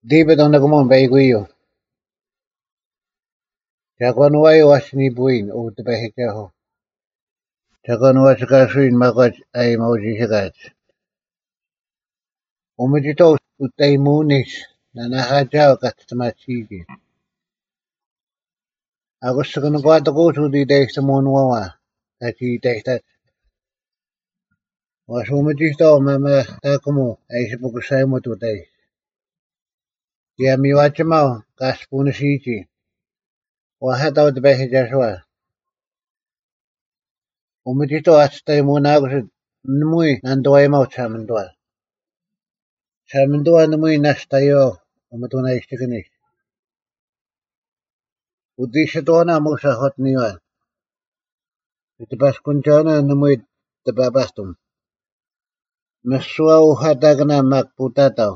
David on nagumon baiguyo. Jaguanuay was ni buin o te behijaho. Jaguanua sakasuin magat ay mauji sagat. Umajito utay munis na nahajao kat tamasigi. Agos sa kanagwata ko di day sa munuwa. Kati day tat. Was umajito mama takumo ay sa pagkusay mo tutay. Kaya miwacha mo kas punasiji. Wahataw te behijaswa. Umajito at tayo muna ako sa numuy nanduay mo sa mandual. Sa mandual numuy nas tayo umatunay istiganis. Udisha to na mo sa hot niwa. Itipas kunjana numuy tababastum. Maswa uhatag na makputataw.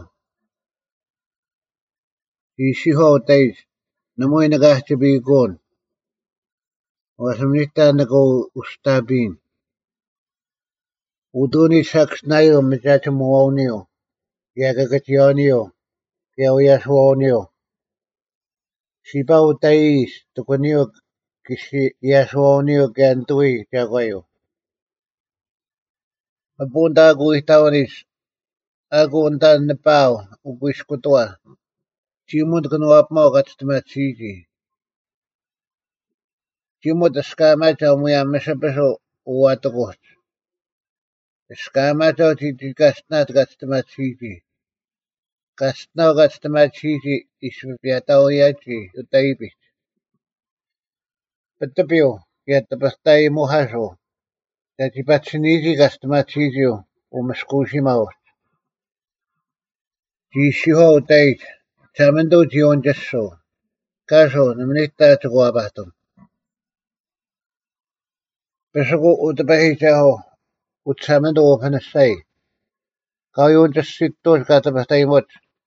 Isiho tayo numuy nagahtibigon. Wasamnita nako ustabin. Uduni saks nayo machacha muwawnio. Yagagatiyanio. Kiyawiyaswawnio. Sipaw tayo tukunio kisi yaswawnio gantui jagwayo. Apunta ako itawanis. Ako unta napaw. Ubwis ko to. Chimod kanuap mo katstamat siji. Chimod askamacha umuya masapaso uwatakos. Askamacha titi kastnat katstamat siji. Kastnaw katstamat siji ismipyataw yachi utaipit. Patapyo yatapastay mo haso. Tati patsiniji katstamat siji umaskushi maos. Jishiho tait. Chamendo jion jasso. Kaso namanita tuguabatum. Pesako utapahichaho. Utsamendo opanasay. Kayon jassiktos katapastay mot.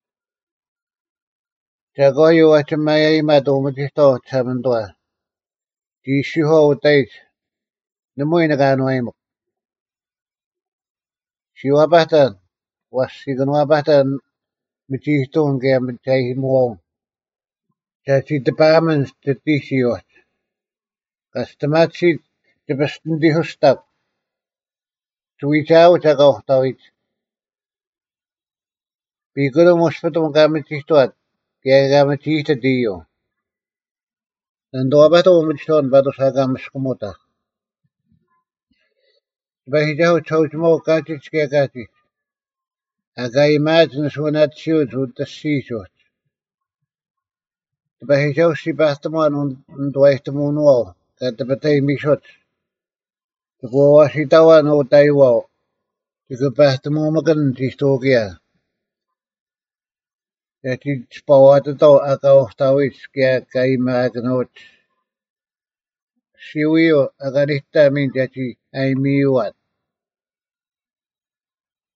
Jagoyo achamaya imado matisto chamandoa. Jishiho utait. Namoy naganoay mo. Siwabatan. Wasiganwabatan. Machistong kaya machay mo. Chachi tapaman statisiyot. Kastamatsi tapastandi hustak. Tuwichaw chagaw tawit. Pigulo mospatum kamachistuat. Kaya kamachista diyo. Nandoa bato umachton bato sa kamaskumuta. Bahijaw chawchmo kachich kaya kachich. Agay mat na sunat siyot utasisot. Bahijaw si bastaman unduaytamunuaw. Katapatay misot. Tukuwasitawan o taywaw. Tukubastamumakan tistokya. Yati spawatato akaw tawis kaya kay maganot. Siwiyo aganita min yati ay miwat.